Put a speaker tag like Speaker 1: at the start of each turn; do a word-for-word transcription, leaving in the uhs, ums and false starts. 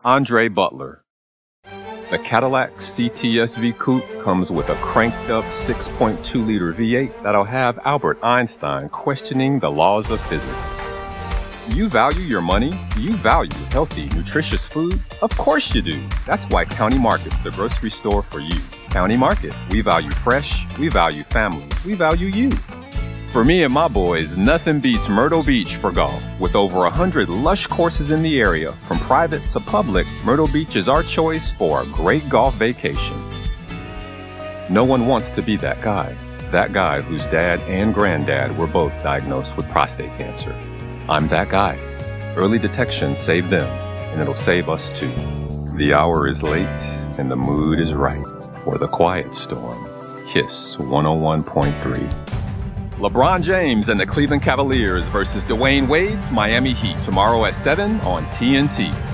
Speaker 1: Andre Butler. The Cadillac C T S V Coupe comes with a cranked-up six point two liter V eight that'll have Albert Einstein questioning the laws of physics. You value your money? You value healthy, nutritious food? Of course you do. That's why County Market's the grocery store for you. County Market. We value fresh. We value family. We value you. For me and my boys, nothing beats Myrtle Beach for golf. With over one hundred lush courses in the area, from private to public, Myrtle Beach is our choice for a great golf vacation. No one wants to be that guy. That guy whose dad and granddad were both diagnosed with prostate cancer. I'm that guy. Early detection saved them, and it'll save us too. The hour is late, and the mood is right for the quiet storm. Kiss one oh one point three. LeBron James and the Cleveland Cavaliers versus Dwayne Wade's Miami Heat tomorrow at seven on T N T.